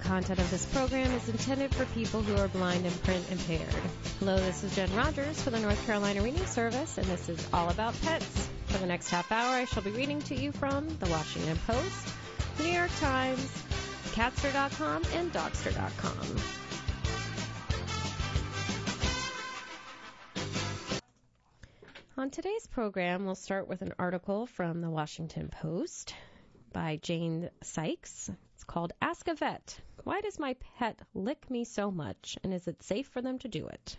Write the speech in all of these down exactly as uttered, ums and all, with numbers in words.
content of this program is intended for people who are blind and print impaired. Hello, this is Jen Rogers for the North Carolina Reading Service, and this is All About Pets. For the next half hour, I shall be reading to you from the Washington Post, New York Times, Catster dot com, and Dogster dot com. On today's program, we'll start with an article from the Washington Post by Jane Sykes. It's called Ask a Vet. Why does my pet lick me so much, and is it safe for them to do it?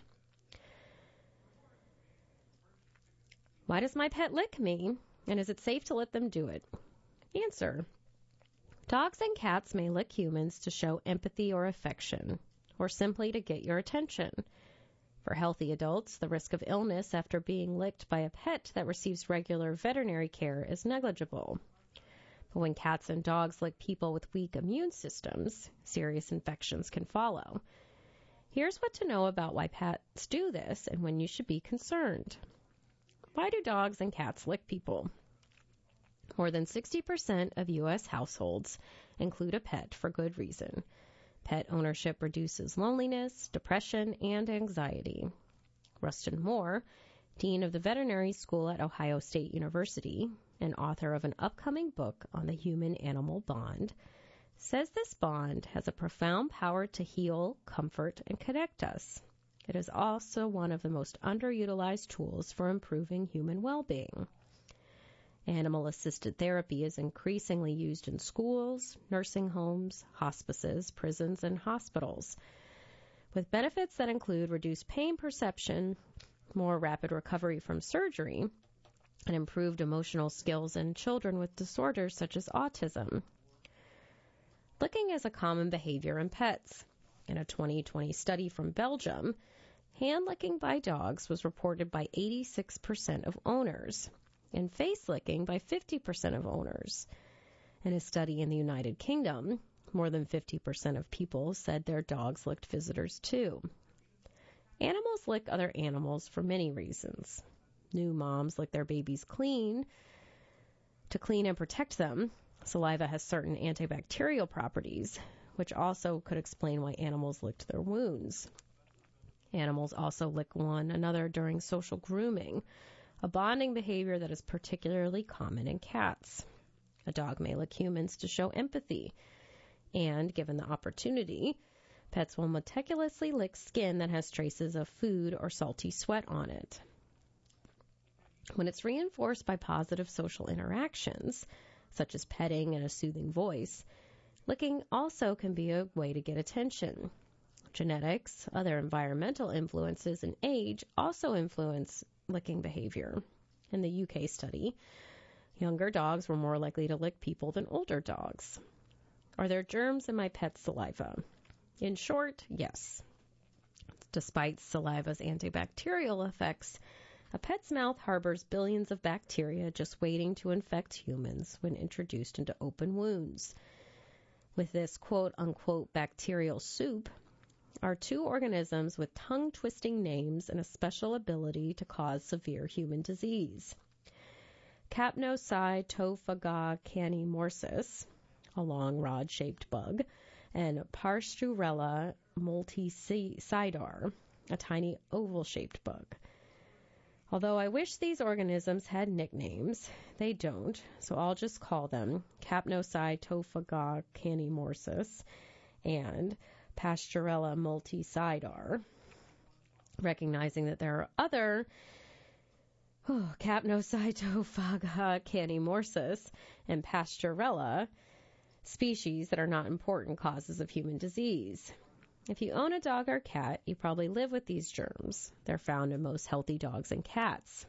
Why does my pet lick me, and is it safe to let them do it? Answer. Dogs and cats may lick humans to show empathy or affection, or simply to get your attention. For healthy adults, the risk of illness after being licked by a pet that receives regular veterinary care is negligible. But when cats and dogs lick people with weak immune systems, serious infections can follow. Here's what to know about why pets do this and when you should be concerned. Why do dogs and cats lick people? More than sixty percent of U S households include a pet for good reason. Pet ownership reduces loneliness, depression, and anxiety. Rustin Moore, dean of the veterinary school at Ohio State University and author of an upcoming book on the human-animal bond, says this bond has a profound power to heal, comfort, and connect us. It is also one of the most underutilized tools for improving human well-being. Animal-assisted therapy is increasingly used in schools, nursing homes, hospices, prisons, and hospitals, with benefits that include reduced pain perception, more rapid recovery from surgery, and improved emotional skills in children with disorders such as autism. Licking is a common behavior in pets. In a twenty twenty study from Belgium, hand licking by dogs was reported by eighty-six percent of owners, and face licking by fifty percent of owners. In a study in the United Kingdom, more than fifty percent of people said their dogs licked visitors too. Animals lick other animals for many reasons. New moms lick their babies clean to clean and protect them. Saliva has certain antibacterial properties, which also could explain why animals licked their wounds. Animals also lick one another during social grooming, a bonding behavior that is particularly common in cats. A dog may lick humans to show empathy, and, given the opportunity, pets will meticulously lick skin that has traces of food or salty sweat on it. When it's reinforced by positive social interactions, such as petting and a soothing voice, licking also can be a way to get attention. Genetics, other environmental influences, and age also influence licking behavior. In the U K study, younger dogs were more likely to lick people than older dogs. Are there germs in my pet's saliva? In short, yes. Despite saliva's antibacterial effects, a pet's mouth harbors billions of bacteria just waiting to infect humans when introduced into open wounds. With this quote-unquote bacterial soup, are two organisms with tongue-twisting names and a special ability to cause severe human disease. Capnocytophaga canimorsis, a long rod-shaped bug, and Pasteurella multicidar, a tiny oval-shaped bug. Although I wish these organisms had nicknames, they don't, so I'll just call them Capnocytophaga canimorsis and Pasteurella multicidar, recognizing that there are other oh, Capnocytophaga canimorsis and Pasteurella species that are not important causes of human disease. If you own a dog or cat, you probably live with these germs. They're found in most healthy dogs and cats.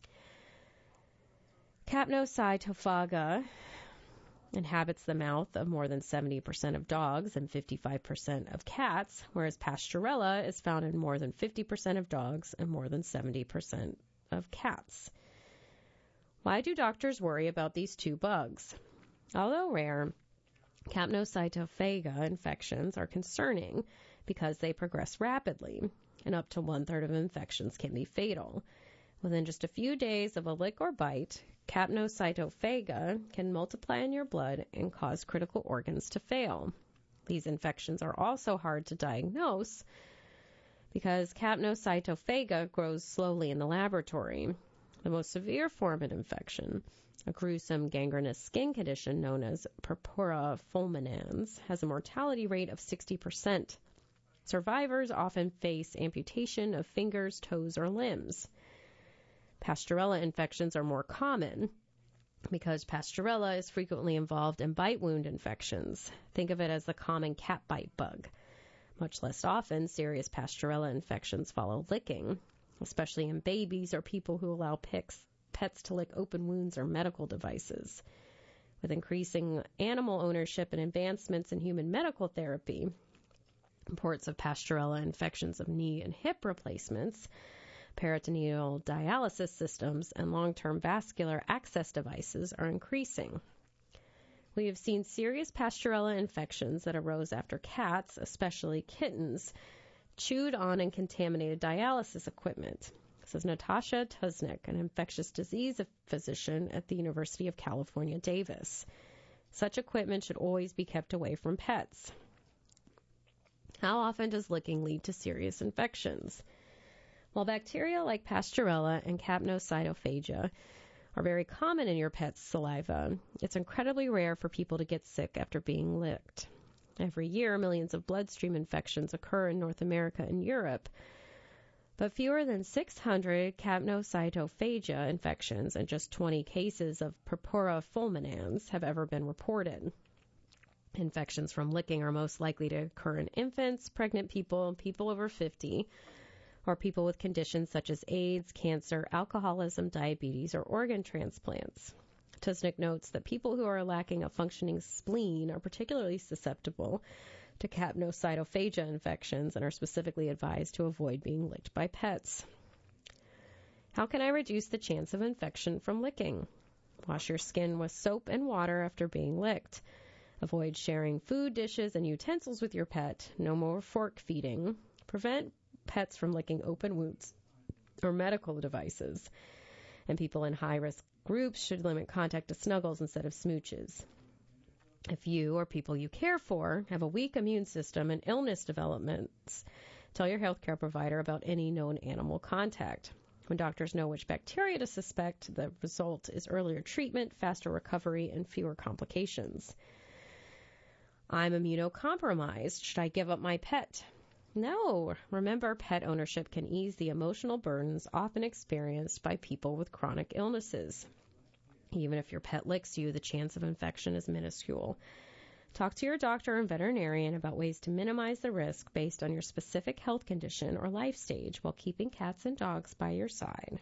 Capnocytophaga inhabits the mouth of more than seventy percent of dogs and fifty-five percent of cats, whereas Pasteurella is found in more than fifty percent of dogs and more than seventy percent of cats. Why do doctors worry about these two bugs? Although rare, Capnocytophaga infections are concerning because they progress rapidly, and up to one-third of infections can be fatal. Within just a few days of a lick or bite, Capnocytophaga can multiply in your blood and cause critical organs to fail. These infections are also hard to diagnose because Capnocytophaga grows slowly in the laboratory. The most severe form of infection, a gruesome gangrenous skin condition known as purpura fulminans, has a mortality rate of sixty percent. Survivors often face amputation of fingers, toes, or limbs. Pasteurella infections are more common because Pasteurella is frequently involved in bite wound infections. Think of it as the common cat bite bug. Much less often, serious Pasteurella infections follow licking, especially in babies or people who allow pets, pets to lick open wounds or medical devices. With increasing animal ownership and advancements in human medical therapy, reports of Pasteurella infections of knee and hip replacements, peritoneal dialysis systems, and long-term vascular access devices are increasing. We have seen serious Pasteurella infections that arose after cats, especially kittens, chewed on and contaminated dialysis equipment. This is Natasha Tuznik, an infectious disease physician at the University of California, Davis. Such equipment should always be kept away from pets. How often does licking lead to serious infections? While bacteria like Pasteurella and Capnocytophaga are very common in your pet's saliva, it's incredibly rare for people to get sick after being licked. Every year, millions of bloodstream infections occur in North America and Europe, but fewer than six hundred Capnocytophaga infections and just twenty cases of purpura fulminans have ever been reported. Infections from licking are most likely to occur in infants, pregnant people, people over fifty, or people with conditions such as AIDS, cancer, alcoholism, diabetes, or organ transplants. Tuznik notes that people who are lacking a functioning spleen are particularly susceptible to Capnocytophaga infections and are specifically advised to avoid being licked by pets. How can I reduce the chance of infection from licking? Wash your skin with soap and water after being licked. Avoid sharing food dishes and utensils with your pet. No more fork feeding. Prevent pets from licking open wounds or medical devices. And people in high-risk groups should limit contact to snuggles instead of smooches. If you or people you care for have a weak immune system and illness developments, tell your healthcare provider about any known animal contact. When doctors know which bacteria to suspect, the result is earlier treatment, faster recovery, and fewer complications. I'm immunocompromised. Should I give up my pet? No. Remember, pet ownership can ease the emotional burdens often experienced by people with chronic illnesses. Even if your pet licks you, the chance of infection is minuscule. Talk to your doctor and veterinarian about ways to minimize the risk based on your specific health condition or life stage while keeping cats and dogs by your side.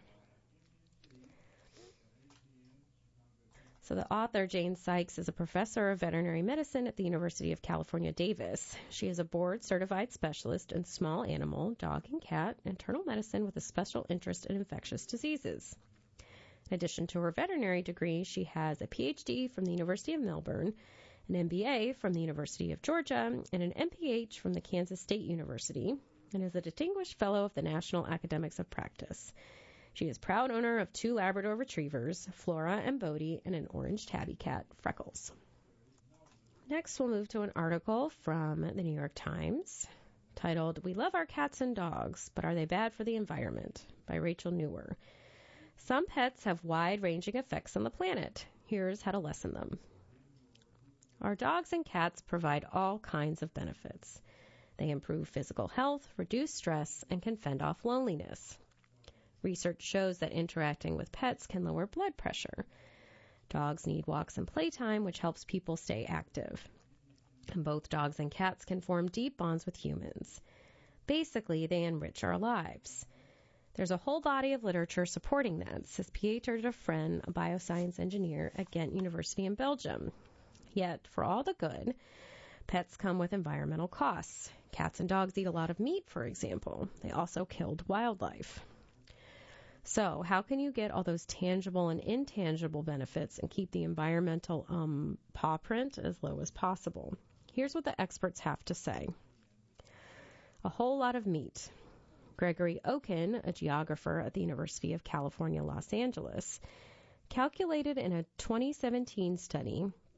So the author, Jane Sykes, is a professor of veterinary medicine at the University of California, Davis. She is a board-certified specialist in small animal, dog and cat, internal medicine with a special interest in infectious diseases. In addition to her veterinary degree, she has a P H D from the University of Melbourne, an M B A from the University of Georgia, and an M P H from the Kansas State University, and is a Distinguished Fellow of the National Academics of Practice. She is proud owner of two Labrador Retrievers, Flora and Bodie, and an orange tabby cat, Freckles. Next, we'll move to an article from the New York Times titled, "We Love Our Cats and Dogs, but Are They Bad for the Environment?" by Rachel Newer. Some pets have wide-ranging effects on the planet. Here's how to lessen them. Our dogs and cats provide all kinds of benefits. They improve physical health, reduce stress, and can fend off loneliness. Research shows that interacting with pets can lower blood pressure. Dogs need walks and playtime, which helps people stay active. And both dogs and cats can form deep bonds with humans. Basically, they enrich our lives. There's a whole body of literature supporting that, says Pieter de Fren, a bioscience engineer at Ghent University in Belgium. Yet, for all the good, pets come with environmental costs. Cats and dogs eat a lot of meat, for example. They also killed wildlife. So, how can you get all those tangible and intangible benefits and keep the environmental um, paw print as low as possible? Here's what the experts have to say. A whole lot of meat. Gregory Okun, a geographer at the University of California, Los Angeles, calculated in a twenty seventeen study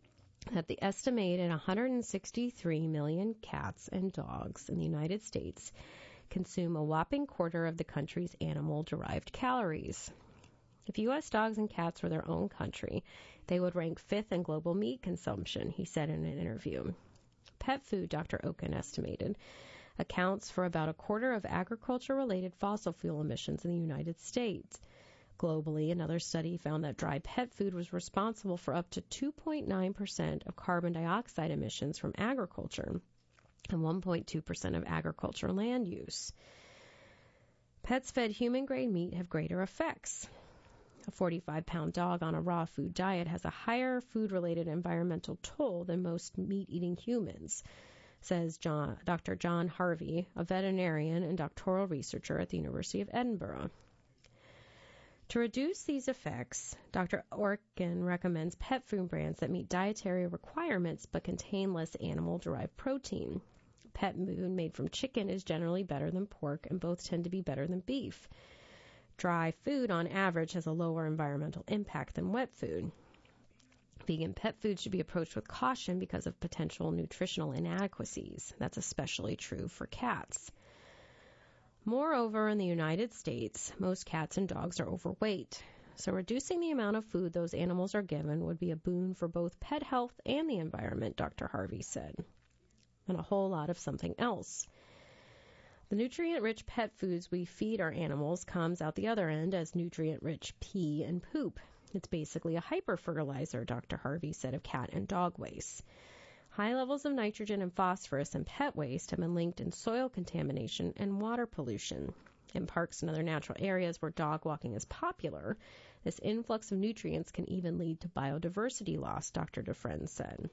that the estimated one hundred sixty-three million cats and dogs in the United States consume a whopping quarter of the country's animal-derived calories. If U S dogs and cats were their own country, they would rank fifth in global meat consumption, he said in an interview. Pet food, Doctor Okun estimated, accounts for about a quarter of agriculture-related fossil fuel emissions in the United States. Globally, another study found that dry pet food was responsible for up to two point nine percent of carbon dioxide emissions from agriculture and one point two percent of agricultural land use. Pets fed human-grade meat have greater effects. A forty-five pound dog on a raw food diet has a higher food-related environmental toll than most meat-eating humans, says John, Doctor John Harvey, a veterinarian and doctoral researcher at the University of Edinburgh. To reduce these effects, Doctor Okun recommends pet food brands that meet dietary requirements but contain less animal-derived protein. Pet food made from chicken is generally better than pork, and both tend to be better than beef. Dry food, on average, has a lower environmental impact than wet food. Vegan pet food should be approached with caution because of potential nutritional inadequacies. That's especially true for cats. Moreover, in the United States, most cats and dogs are overweight, so reducing the amount of food those animals are given would be a boon for both pet health and the environment, Doctor Harvey said, and a whole lot of something else. The nutrient-rich pet foods we feed our animals comes out the other end as nutrient-rich pee and poop. It's basically a hyper-fertilizer, Doctor Harvey said of cat and dog waste. High levels of nitrogen and phosphorus in pet waste have been linked in soil contamination and water pollution. In parks and other natural areas where dog walking is popular, this influx of nutrients can even lead to biodiversity loss, Doctor DeFriend said.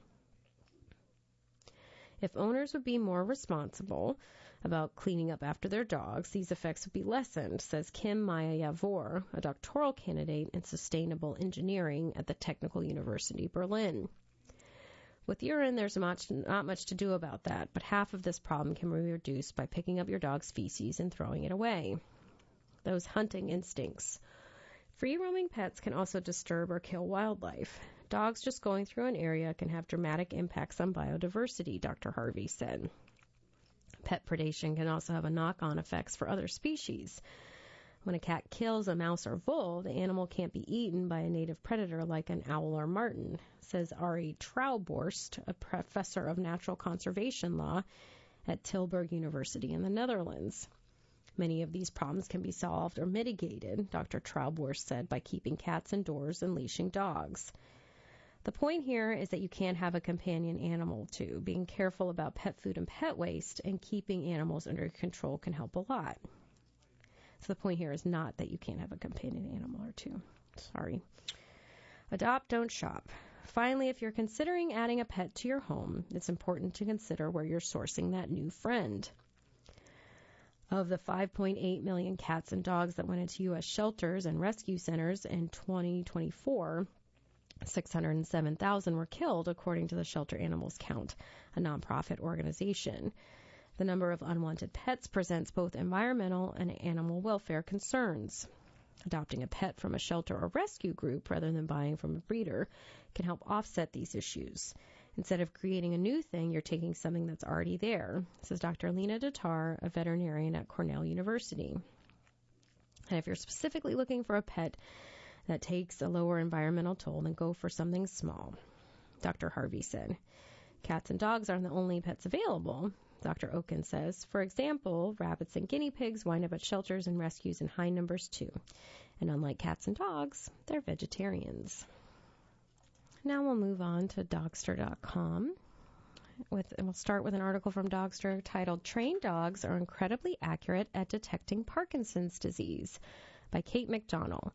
If owners would be more responsible about cleaning up after their dogs, these effects would be lessened, says Kim Maya-Yavor, a doctoral candidate in sustainable engineering at the Technical University Berlin. With urine, there's much, not much to do about that, but half of this problem can be reduced by picking up your dog's feces and throwing it away. Those hunting instincts. Free-roaming pets can also disturb or kill wildlife. Dogs just going through an area can have dramatic impacts on biodiversity, Doctor Harvey said. Pet predation can also have a knock-on effects for other species. When a cat kills a mouse or vole, the animal can't be eaten by a native predator like an owl or marten, says Arie Trouwborst, a professor of natural conservation law at Tilburg University in the Netherlands. Many of these problems can be solved or mitigated, Doctor Trouwborst said, by keeping cats indoors and leashing dogs. The point here is that you can't have a companion animal, too. Being careful about pet food and pet waste and keeping animals under control can help a lot. So the point here is not that you can't have a companion animal or two. Sorry. Adopt, don't shop. Finally, if you're considering adding a pet to your home, it's important to consider where you're sourcing that new friend. Of the five point eight million cats and dogs that went into U S shelters and rescue centers in twenty twenty-four, six hundred seven thousand were killed, according to the Shelter Animals Count, a nonprofit organization. The number of unwanted pets presents both environmental and animal welfare concerns. Adopting a pet from a shelter or rescue group rather than buying from a breeder can help offset these issues. Instead of creating a new thing, you're taking something that's already there, says Doctor Lena Datar, a veterinarian at Cornell University. And if you're specifically looking for a pet that takes a lower environmental toll, then go for something small, Doctor Harvey said. Cats and dogs aren't the only pets available, Doctor Okun says. For example, rabbits and guinea pigs wind up at shelters and rescues in high numbers too. And unlike cats and dogs, they're vegetarians. Now we'll move on to Dogster dot com. With, and we'll start with an article from Dogster titled Trained Dogs Are Incredibly Accurate at Detecting Parkinson's Disease by Kate McDonnell.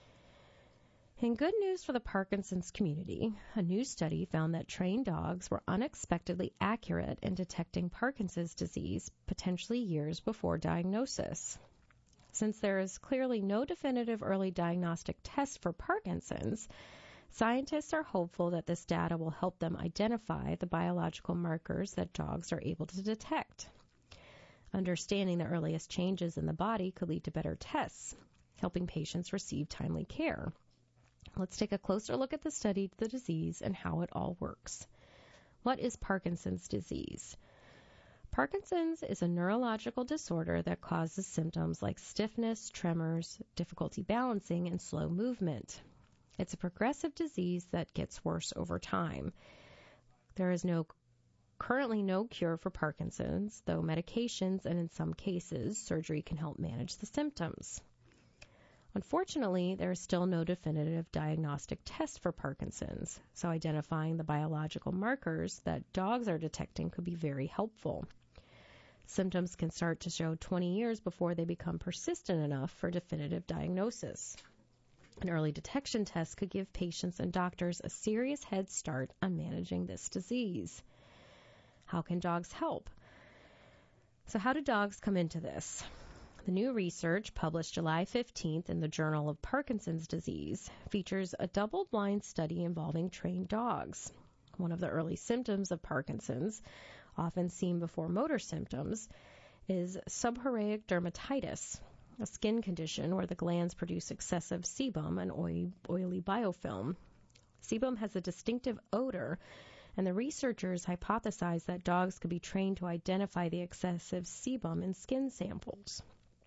In good news for the Parkinson's community, a new study found that trained dogs were unexpectedly accurate in detecting Parkinson's disease potentially years before diagnosis. Since there is clearly no definitive early diagnostic test for Parkinson's, scientists are hopeful that this data will help them identify the biological markers that dogs are able to detect. Understanding the earliest changes in the body could lead to better tests, helping patients receive timely care. Let's take a closer look at the study of the disease and how it all works. What is Parkinson's disease? Parkinson's is a neurological disorder that causes symptoms like stiffness, tremors, difficulty balancing, and slow movement. It's a progressive disease that gets worse over time. There is no currently no cure for Parkinson's, though medications and in some cases surgery can help manage the symptoms. Unfortunately, there is still no definitive diagnostic test for Parkinson's, so identifying the biological markers that dogs are detecting could be very helpful. Symptoms can start to show twenty years before they become persistent enough for definitive diagnosis. An early detection test could give patients and doctors a serious head start on managing this disease. How can dogs help? So how do dogs come into this? The new research, published July fifteenth in the Journal of Parkinson's Disease, features a double-blind study involving trained dogs. One of the early symptoms of Parkinson's, often seen before motor symptoms, is seborrheic dermatitis, a skin condition where the glands produce excessive sebum, an oily, oily biofilm. Sebum has a distinctive odor, and the researchers hypothesized that dogs could be trained to identify the excessive sebum in skin samples.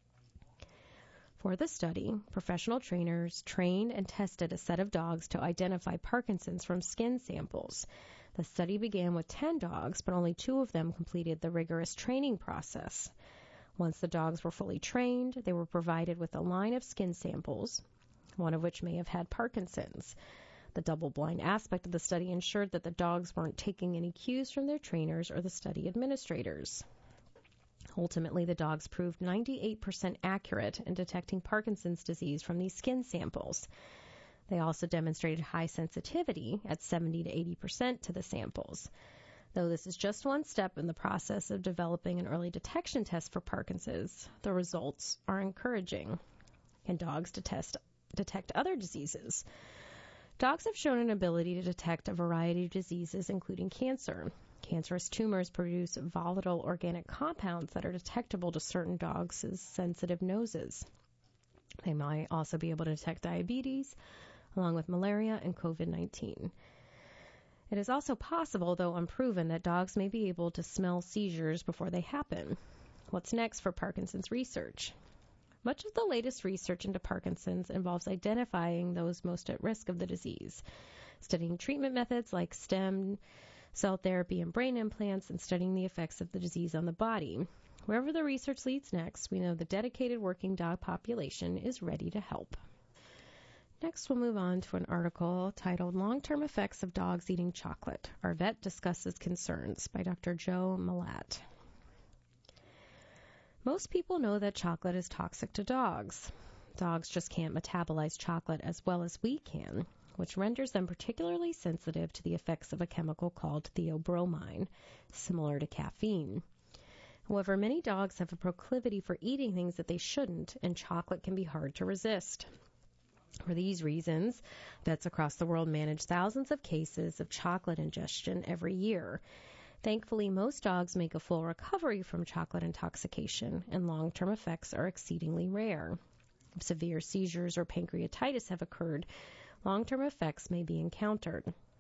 For the study, professional trainers trained and tested a set of dogs to identify Parkinson's from skin samples. The study began with ten dogs, but only two of them completed the rigorous training process. Once the dogs were fully trained, they were provided with a line of skin samples, one of which may have had Parkinson's. The double-blind aspect of the study ensured that the dogs weren't taking any cues from their trainers or the study administrators. Ultimately, the dogs proved ninety-eight percent accurate in detecting Parkinson's disease from these skin samples. They also demonstrated high sensitivity at seventy to eighty percent to the samples. Though this is just one step in the process of developing an early detection test for Parkinson's, the results are encouraging. Can dogs detect, detect other diseases? Dogs have shown an ability to detect a variety of diseases, including cancer. Cancerous tumors produce volatile organic compounds that are detectable to certain dogs' sensitive noses. They might also be able to detect diabetes, along with malaria and covid nineteen. It is also possible, though unproven, that dogs may be able to smell seizures before they happen. What's next for Parkinson's research? Much of the latest research into Parkinson's involves identifying those most at risk of the disease, studying treatment methods like stem cell therapy and brain implants, and studying the effects of the disease on the body. Wherever the research leads next, we know the dedicated working dog population is ready to help. Next, we'll move on to an article titled Long-Term Effects of Dogs Eating Chocolate. Our vet discusses concerns by Doctor Joe Malat. Most people know that chocolate is toxic to dogs. Dogs just can't metabolize chocolate as well as we can, which renders them particularly sensitive to the effects of a chemical called theobromine, similar to caffeine. However, many dogs have a proclivity for eating things that they shouldn't, and chocolate can be hard to resist. For these reasons, vets across the world manage thousands of cases of chocolate ingestion every year. Thankfully, most dogs make a full recovery from chocolate intoxication, and long-term effects are exceedingly rare. If severe seizures or pancreatitis have occurred, long-term effects may be encountered.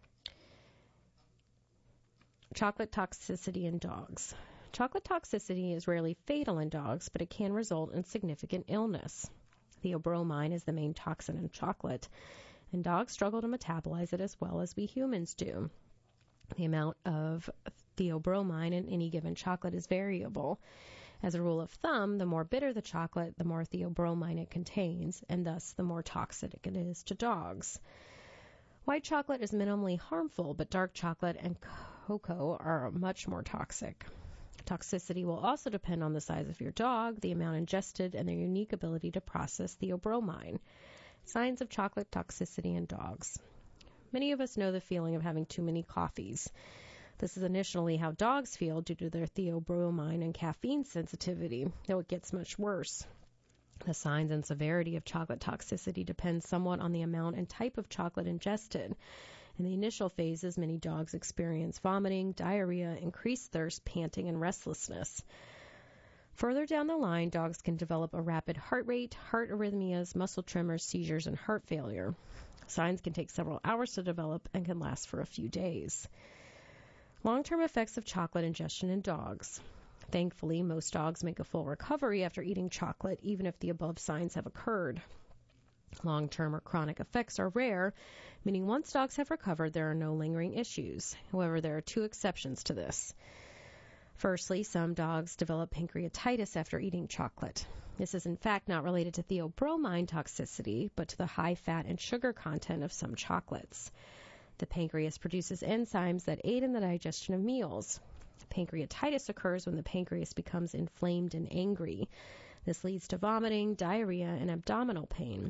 Chocolate toxicity in dogs. Chocolate toxicity is rarely fatal in dogs, but it can result in significant illness. Theobromine is the main toxin in chocolate, and dogs struggle to metabolize it as well as we humans do. The amount of theobromine in any given chocolate is variable. As a rule of thumb, the more bitter the chocolate, the more theobromine it contains, and thus the more toxic it is to dogs. White chocolate is minimally harmful, but dark chocolate and cocoa are much more toxic. Toxicity will also depend on the size of your dog, the amount ingested, and their unique ability to process theobromine. Signs of chocolate toxicity in dogs. Many of us know the feeling of having too many coffees. This is initially how dogs feel due to their theobromine and caffeine sensitivity, though it gets much worse. The signs and severity of chocolate toxicity depend somewhat on the amount and type of chocolate ingested. In the initial phases, many dogs experience vomiting, diarrhea, increased thirst, panting, and restlessness. Further down the line, dogs can develop a rapid heart rate, heart arrhythmias, muscle tremors, seizures, and heart failure. Signs can take several hours to develop and can last for a few days. Long-term effects of chocolate ingestion in dogs. Thankfully, most dogs make a full recovery after eating chocolate, even if the above signs have occurred. Long-term or chronic effects are rare, meaning once dogs have recovered, there are no lingering issues. However, there are two exceptions to this. Firstly, some dogs develop pancreatitis after eating chocolate. This is in fact not related to theobromine toxicity, but to the high fat and sugar content of some chocolates. The pancreas produces enzymes that aid in the digestion of meals. Pancreatitis occurs when the pancreas becomes inflamed and angry. This leads to vomiting, diarrhea, and abdominal pain.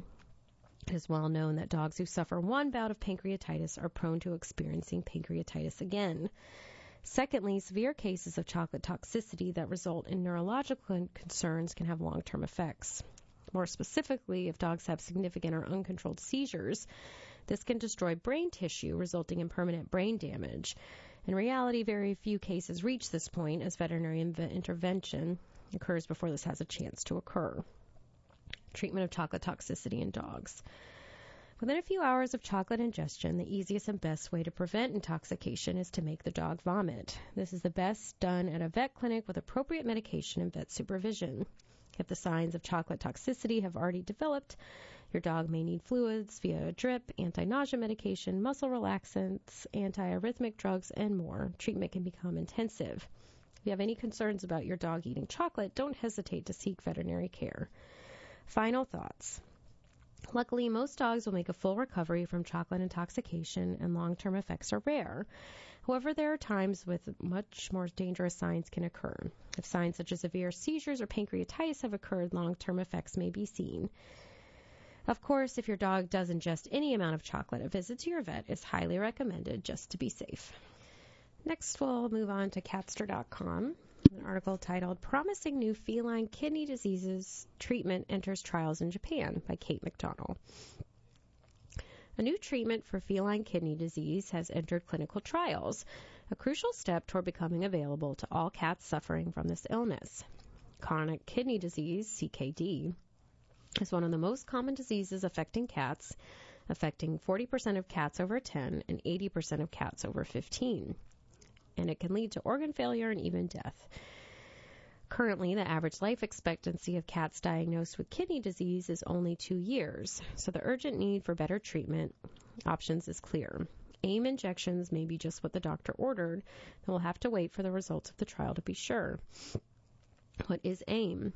It is well known that dogs who suffer one bout of pancreatitis are prone to experiencing pancreatitis again. Secondly, severe cases of chocolate toxicity that result in neurological concerns can have long-term effects. More specifically, if dogs have significant or uncontrolled seizures, this can destroy brain tissue, resulting in permanent brain damage. In reality, very few cases reach this point, as veterinary intervention occurs before this has a chance to occur. Treatment of chocolate toxicity in dogs. Within a few hours of chocolate ingestion, the easiest and best way to prevent intoxication is to make the dog vomit. This is the best done at a vet clinic with appropriate medication and vet supervision. If the signs of chocolate toxicity have already developed, your dog may need fluids via a drip, anti-nausea medication, muscle relaxants, anti-arrhythmic drugs, and more. Treatment can become intensive. If you have any concerns about your dog eating chocolate, don't hesitate to seek veterinary care. Final thoughts. Luckily, most dogs will make a full recovery from chocolate intoxication, and long-term effects are rare. However, there are times with much more dangerous signs can occur. If signs such as severe seizures or pancreatitis have occurred, long-term effects may be seen. Of course, if your dog does ingest any amount of chocolate, a visit to your vet is highly recommended just to be safe. Next, we'll move on to catster dot com. An article titled Promising New Feline Kidney Diseases Treatment Enters Trials in Japan by Kate McDonald. A new treatment for feline kidney disease has entered clinical trials, a crucial step toward becoming available to all cats suffering from this illness. Chronic kidney disease, C K D, is one of the most common diseases affecting cats, affecting forty percent of cats over ten and eighty percent of cats over fifteen. And it can lead to organ failure and even death. Currently, the average life expectancy of cats diagnosed with kidney disease is only two years, so the urgent need for better treatment options is clear. AIM injections may be just what the doctor ordered, and we'll have to wait for the results of the trial to be sure. What is AIM?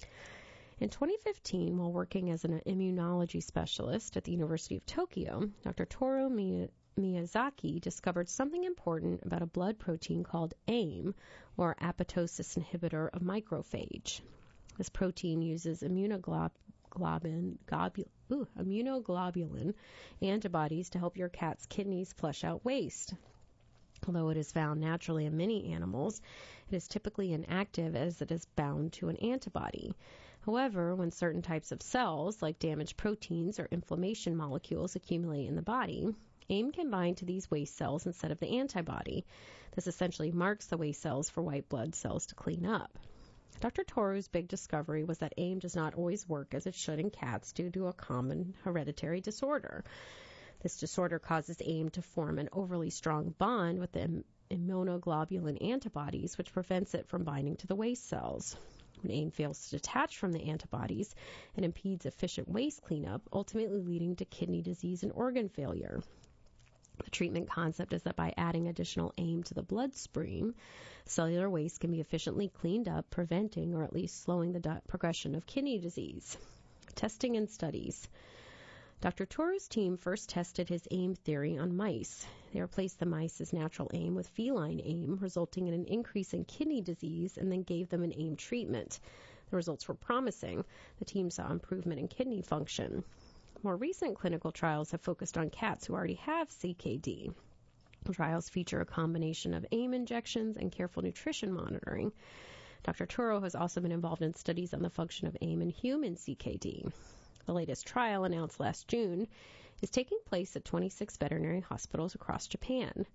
In twenty fifteen, while working as an immunology specialist at the University of Tokyo, Doctor Toru Miyazaki Miyazaki discovered something important about a blood protein called AIM, or apoptosis inhibitor of macrophage. This protein uses immunoglobulin, globul, ooh, immunoglobulin antibodies to help your cat's kidneys flush out waste. Although it is found naturally in many animals, it is typically inactive as it is bound to an antibody. However, when certain types of cells, like damaged proteins or inflammation molecules, accumulate in the body, AIM can bind to these waste cells instead of the antibody. This essentially marks the waste cells for white blood cells to clean up. Doctor Toru's big discovery was that AIM does not always work as it should in cats due to a common hereditary disorder. This disorder causes AIM to form an overly strong bond with the immunoglobulin antibodies, which prevents it from binding to the waste cells. When AIM fails to detach from the antibodies, it impedes efficient waste cleanup, ultimately leading to kidney disease and organ failure. The treatment concept is that by adding additional AIM to the bloodstream, cellular waste can be efficiently cleaned up, preventing or at least slowing the di- progression of kidney disease. Testing and studies. Doctor Toru's team first tested his AIM theory on mice. They replaced the mice's natural AIM with feline AIM, resulting in an increase in kidney disease, and then gave them an AIM treatment. The results were promising. The team saw improvement in kidney function. More recent clinical trials have focused on cats who already have C K D. The trials feature a combination of AIM injections and careful nutrition monitoring. Doctor Toru has also been involved in studies on the function of AIM in human C K D. The latest trial, announced last June, is taking place at twenty-six veterinary hospitals across Japan.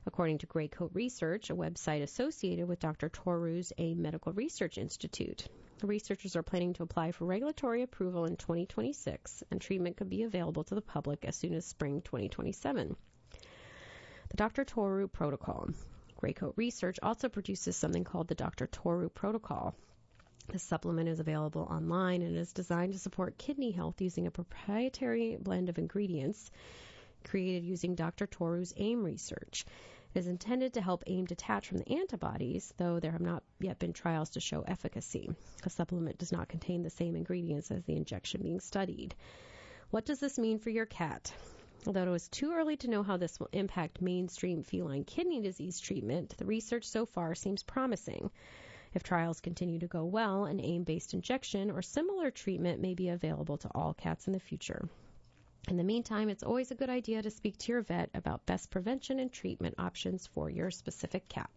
according to Gray Coat Research, a website associated with Doctor Toru's AIM Medical Research Institute. The researchers are planning to apply for regulatory approval in twenty twenty-six, and treatment could be available to the public as soon as spring twenty twenty-seven. The Doctor Toru Protocol. Gray Coat Research also produces something called the Doctor Toru Protocol. This supplement is available online and is designed to support kidney health using a proprietary blend of ingredients created using Doctor Toru's AIM research. It is intended to help AIM detach from the antibodies, though there have not yet been trials to show efficacy. The supplement does not contain the same ingredients as the injection being studied. What does this mean for your cat? Although it is too early to know how this will impact mainstream feline kidney disease treatment, the research so far seems promising. If trials continue to go well, an AIM-based injection or similar treatment may be available to all cats in the future. In the meantime, it's always a good idea to speak to your vet about best prevention and treatment options for your specific cat.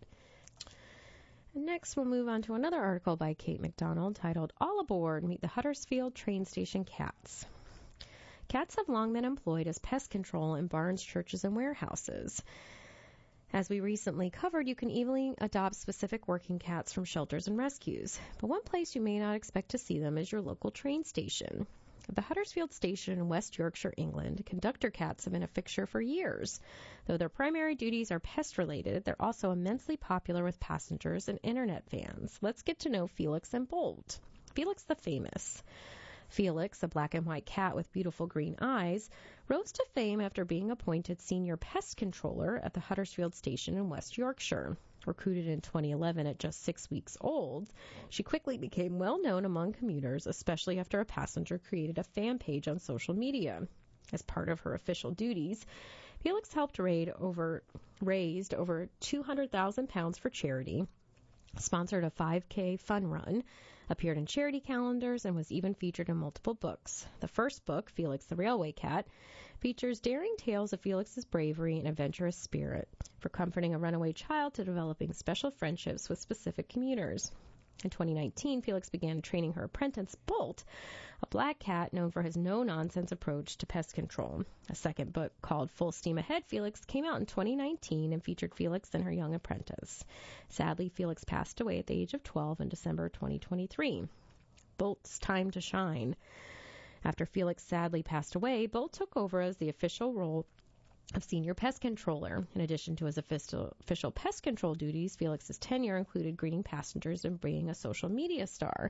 And next, we'll move on to another article by Kate McDonald titled, All Aboard, Meet the Huddersfield Train Station Cats. Cats have long been employed as pest control in barns, churches, and warehouses. As we recently covered, you can easily adopt specific working cats from shelters and rescues. But one place you may not expect to see them is your local train station. At the Huddersfield Station in West Yorkshire, England, conductor cats have been a fixture for years. Though their primary duties are pest-related, they're also immensely popular with passengers and internet fans. Let's get to know Felix and Bolt. Felix the Famous. Felix, a black and white cat with beautiful green eyes, rose to fame after being appointed senior pest controller at the Huddersfield Station in West Yorkshire. Recruited in twenty eleven at just six weeks old, she quickly became well known among commuters, especially after a passenger created a fan page on social media. As part of her official duties, Felix helped raid over, raised over two hundred thousand pounds for charity, sponsored a five K fun run, appeared in charity calendars, and was even featured in multiple books. The first book, Felix the Railway Cat, features daring tales of Felix's bravery and adventurous spirit, from comforting a runaway child to developing special friendships with specific commuters. In twenty nineteen, Felix began training her apprentice, Bolt, a black cat known for his no-nonsense approach to pest control. A second book called Full Steam Ahead, Felix came out in twenty nineteen and featured Felix and her young apprentice. Sadly, Felix passed away at the age of twelve in December twenty twenty-three. Bolt's time to shine. After Felix sadly passed away, Bolt took over as the official role of senior pest controller. In addition to his official, official pest control duties, Felix's tenure included greeting passengers and being a social media star.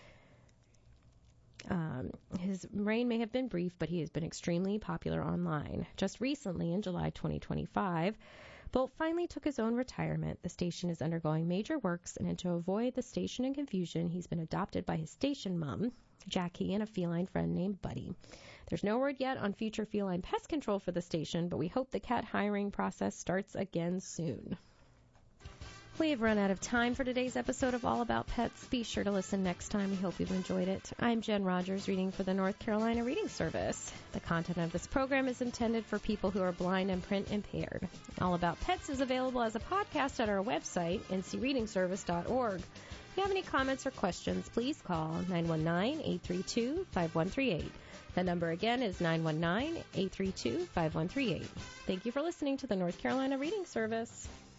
Um, his reign may have been brief, but he has been extremely popular online. Just recently, in July twenty twenty-five, Bolt finally took his own retirement. The station is undergoing major works, and to avoid the station and confusion, he's been adopted by his station mom, Jackie, and a feline friend named Buddy. There's no word yet on future feline pest control for the station, but we hope the cat hiring process starts again soon. We have run out of time for today's episode of All About Pets. Be sure to listen next time. We hope you've enjoyed it. I'm Jen Rogers, reading for the North Carolina Reading Service. The content of this program is intended for people who are blind and print impaired. All About Pets is available as a podcast at our website, n c reading service dot org. If you have any comments or questions, please call nine one nine, eight three two, five one three eight. The number again is nine one nine, eight three two, five one three eight. Thank you for listening to the North Carolina Reading Service.